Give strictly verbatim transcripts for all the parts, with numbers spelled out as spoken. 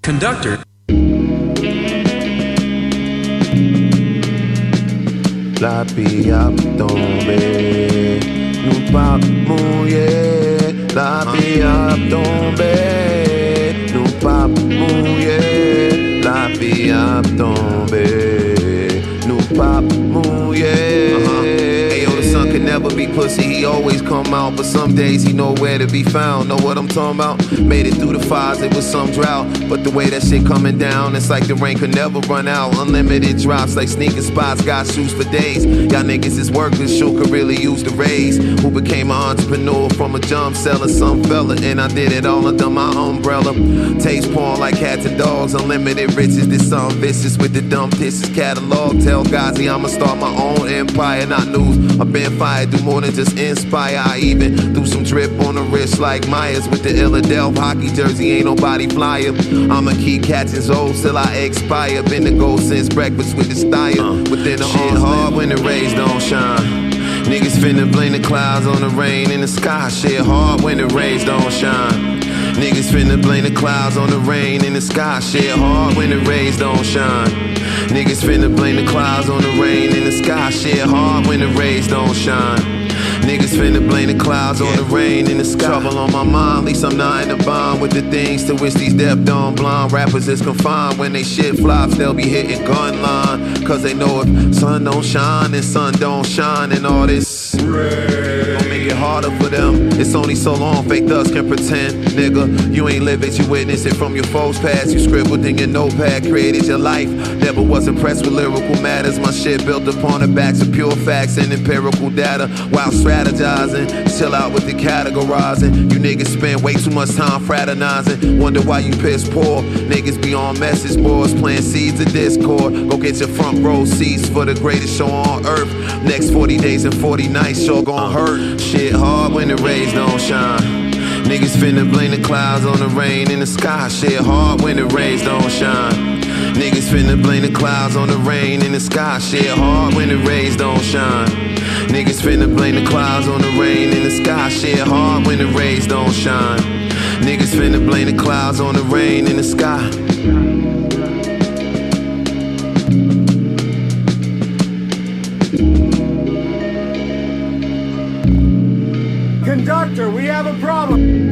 Conductor. La vie a tombé, nous pas mouiller. La vie a tombé, nous pas mouiller. La vie a tombé, nous pas mouiller. Ayo, the sun could never be pussy, he always come out. But some days he nowhere to be found. Know what I'm talking about? Made it through the fires, it was some drought. But the way that shit coming down, it's like the rain could never run out. Unlimited drops like sneaker spots, got shoes for days. Y'all niggas is workers, shoe could really use the raise. Who became an entrepreneur from a jump seller, some fella. And I did it all under my umbrella. Taste porn like cats and dogs, unlimited riches. This song vicious with the dumb dishes catalog. Tell Gazi I'ma start my own empire, not news. I've been fired, do more than just inspire. I even do some drip on the wrist like Myers with the Philadelphia hockey jersey. Ain't nobody flyer. I'ma keep catching Zoes till I expire. Been the goal since breakfast with the style. Uh, Within the shit hard when the rays don't shine. Niggas finna blame the clouds on the rain in the sky. Shit hard when the rays don't shine. Niggas finna blame the clouds on the rain in the sky. Shit hard when the rays don't shine. Niggas finna blame the clouds on the rain in the sky. Shit hard when the rays don't shine. Niggas finna blame the clouds on the rain in the sky. Trouble on my mind, at least I'm not in the bond with the things to which these deaf, dumb, blind rappers is confined. When they shit flops, they'll be hitting gun line. Cause they know if sun don't shine, then sun don't shine. And all this gon' make it harder for them. It's only so long fake thugs can pretend. Nigga, you ain't live it, you witness it from your foes past. You scribbled in your notepad, created your life. Never was impressed with lyrical matters. My shit built upon the backs of pure facts and empirical data. While strategizing, chill out with the categorizing. You niggas spend way too much time fraternizing. Wonder why you piss poor. Niggas be on message boards playing seeds of discord. Go get your front row seats for the greatest show on earth. Next forty days and forty nights sure gon' hurt. Shit hard when the rays don't shine. Niggas finna blame the clouds on the rain in the sky. Shit hard when the rays don't shine. Niggas finna blame the clouds on the rain in the sky. Shit hard when the rays don't shine. Niggas finna blame the clouds on the rain in the sky. Shit hard when the rays don't shine. Niggas finna blame the clouds on the rain in the sky. Conductor, we have a problem.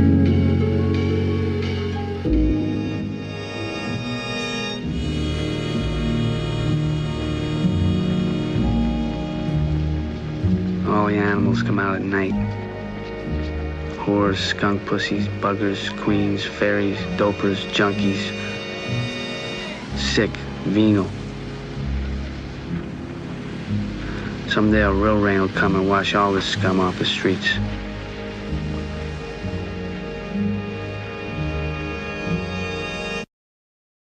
All the animals come out at night. Whores, skunk pussies, buggers, queens, fairies, dopers, junkies. Sick, venal. Someday a real rain will come and wash all this scum off the streets.